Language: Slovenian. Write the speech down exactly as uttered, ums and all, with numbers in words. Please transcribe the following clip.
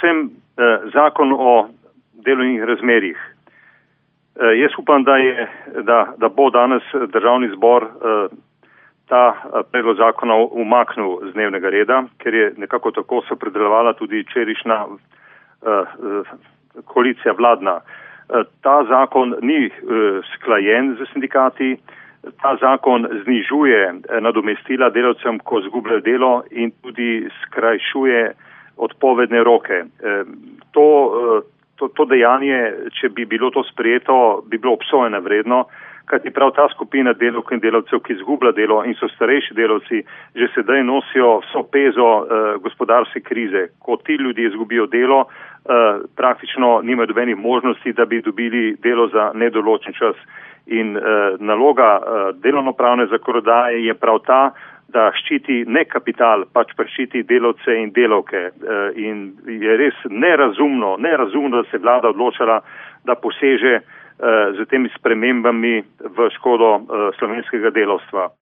predvsem zakon o delovnih razmerjih. Jaz upam, da, je, da, da bo danes državni zbor ta predlog zakona umaknil z dnevnega reda, ker je nekako tako se predelovala tudi včerajšnja koalicija vladna. Ta zakon ni sklajen z sindikati, ta zakon znižuje nadomestila delavcem, ko izgubljajo delo, in tudi skrajšuje odpovedne roke. To, to, to dejanje, če bi bilo to sprejeto, bi bilo obsojeno vredno, kajti prav ta skupina delavk in delavcev, ki izgublja delo in so starejši delavci, že sedaj nosijo vso pezo eh, gospodarske krize. Ko ti ljudje izgubijo delo, eh, praktično nimajo dobenih možnosti, da bi dobili delo za nedoločen čas. In eh, naloga eh, delovnopravne zakonodaje je prav ta, da ščiti ne kapital, pač pa ščiti delavce in delavke. Eh, in je res nerazumno, nerazumno, da se vlada odločala, da poseže z temi spremembami v škodo slovenskega delavstva.